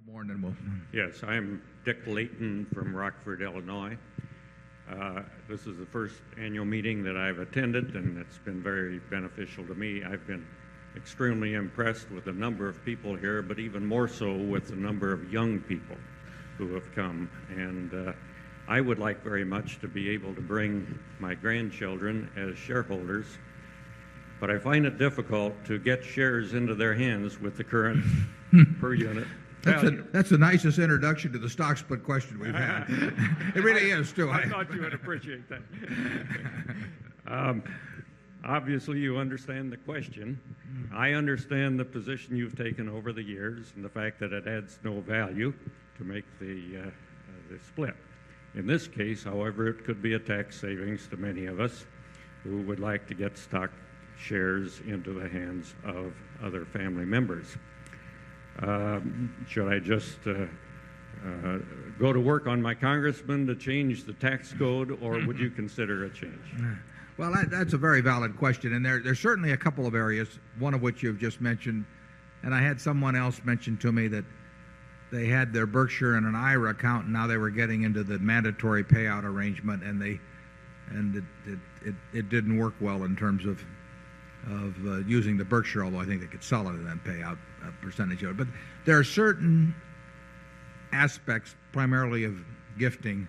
Morning, Wolf. Yes, I'm Dick Layton from Rockford, Illinois. This is the first annual meeting that I've attended, and it's been very beneficial to me. I've been extremely impressed with the number of people here, but even more so with the number of young people who have come. And I would like very much to be able to bring my grandchildren as shareholders, but I find it difficult to get shares into their hands with the current per unit. That's the nicest introduction to the stock split question we've had. It really is, too. I thought you would appreciate that. Obviously, you understand the question. I understand the position you've taken over the years and the fact that it adds no value to make the split. In this case, however, it could be a tax savings to many of us who would like to get stock shares into the hands of other family members. Should I just go to work on my congressman to change the tax code, or would you consider a change? Well, that's a very valid question, and there's certainly a couple of areas, one of which you've just mentioned, and I had someone else mention to me that they had their Berkshire in an IRA account, and now they were getting into the mandatory payout arrangement, and it didn't work well in terms of using the Berkshire, although I think they could sell it and then pay out a percentage of it. But there are certain aspects, primarily of gifting,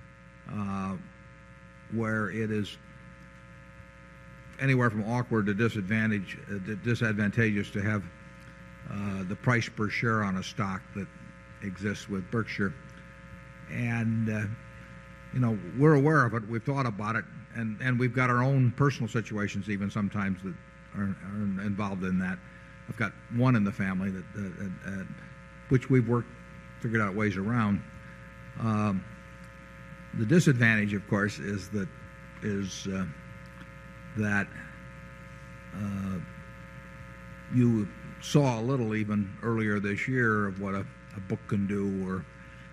where it is anywhere from awkward to disadvantageous to have the price per share on a stock that exists with Berkshire. And we're aware of it. We've thought about it. And we've got our own personal situations even sometimes that are involved in that. I've got one in the family that which we've figured out ways around. The disadvantage, of course, is that you saw a little even earlier this year of what a book can do. Or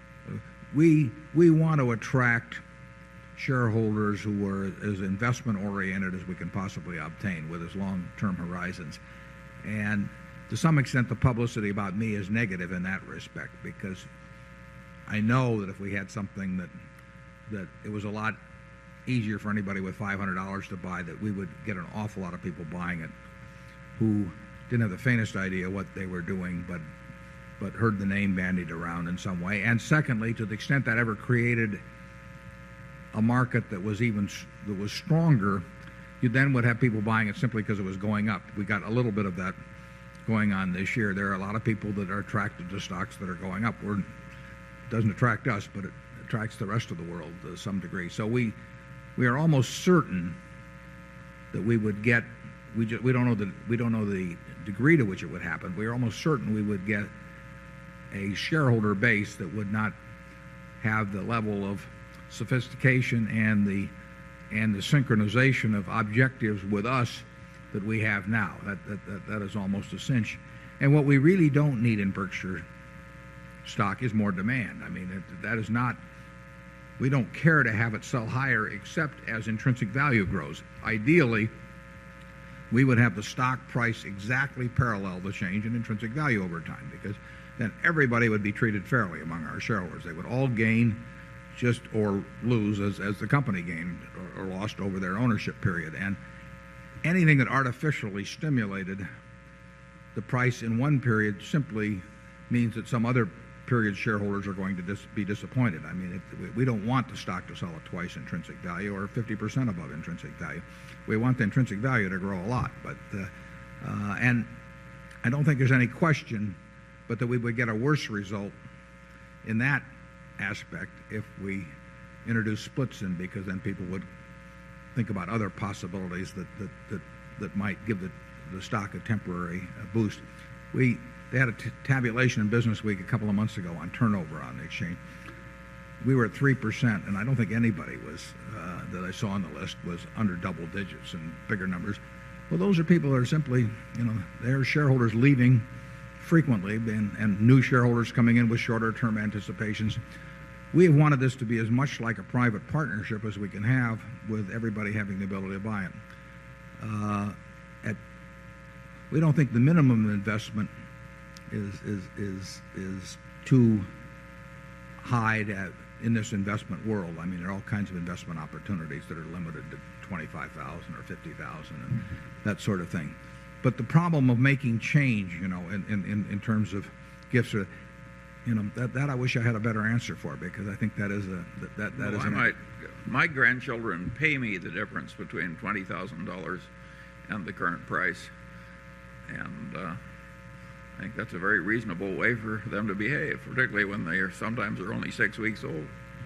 we want to attract shareholders who are as investment oriented as we can possibly obtain with as long-term horizons. And to some extent, the publicity about me is negative in that respect, because I know that if we had something that it was a lot easier for anybody with $500 to buy, that we would get an awful lot of people buying it who didn't have the faintest idea what they were doing, but heard the name bandied around in some way. And secondly, to the extent that ever created a market that was stronger, you then would have people buying it simply because it was going up. We got a little bit of that going on this year. There are a lot of people that are attracted to stocks that are going up. It doesn't attract us, but it attracts the rest of the world to some degree. So we are almost certain that we would get. We don't know the degree to which it would happen. We are almost certain we would get a shareholder base that would not have the level of sophistication and the synchronization of objectives with us that we have now. That is almost a cinch. And what we really don't need in Berkshire stock is more demand. I mean, that is not. We don't care to have it sell higher except as intrinsic value grows. Ideally, we would have the stock price exactly parallel the change in intrinsic value over time, because then everybody would be treated fairly among our shareholders. They would all gain just or lose as the company gained or lost over their ownership period. And anything that artificially stimulated the price in one period simply means that some other period shareholders are going to be disappointed. I mean, we don't want the stock to sell at twice intrinsic value or 50% above intrinsic value. We want the intrinsic value to grow a lot. And I don't think there's any question but that we would get a worse result in that aspect if we introduce splits in, because then people would think about other possibilities that might give the stock a temporary boost. They had a tabulation in Business Week a couple of months ago on turnover on the exchange. We were at 3%, and I don't think anybody was that I saw on the list was under double digits and bigger numbers. Well, those are people that are simply, they're shareholders leaving frequently and new shareholders coming in with shorter term anticipations. We have wanted this to be as much like a private partnership as we can have, with everybody having the ability to buy it. We don't think the minimum investment is to hide in this investment world. I mean, there are all kinds of investment opportunities that are limited to 25,000 or 50,000 and that sort of thing. But the problem of making change, in terms of gifts, that I wish I had a better answer for, because I think that is my grandchildren pay me the difference between $20,000 and the current price, and I think that's a very reasonable way for them to behave, particularly when sometimes they're only 6 weeks old.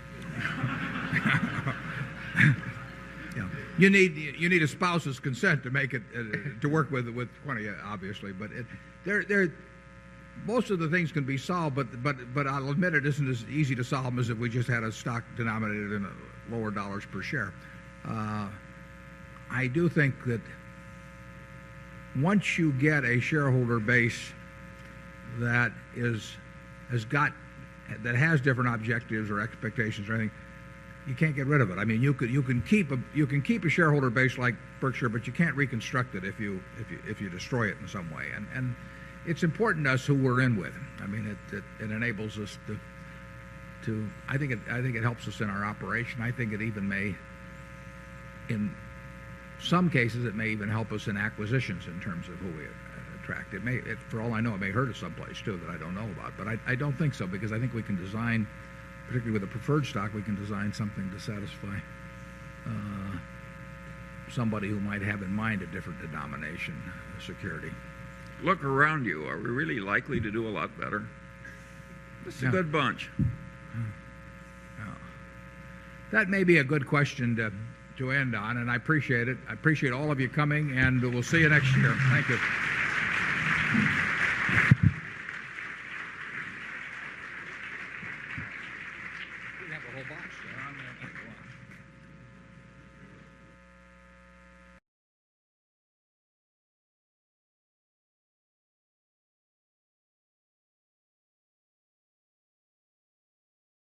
Yeah. You need a spouse's consent to make it to work with 20, obviously, but most of the things can be solved, but I'll admit it isn't as easy to solve them as if we just had a stock denominated in lower dollars per share. I do think that once you get a shareholder base that has different objectives or expectations or anything, you can't get rid of it. I mean, you can keep a shareholder base like Berkshire, but you can't reconstruct it if you destroy it in some way. And it's important to us who we're in with. I mean, it enables us to. I think it helps us in our operation. I think it even may, in some cases, it may even help us in acquisitions in terms of who we attract. For all I know, it may hurt us someplace too that I don't know about. But I don't think so, because I think we can design, particularly with a preferred stock, we can design something to satisfy somebody who might have in mind a different denomination security. Look around you. Are we really likely to do a lot better? This is a good bunch. Yeah. That may be a good question to end on, and I appreciate it. I appreciate all of you coming, and we'll see you next year. Thank you. We have a whole box there.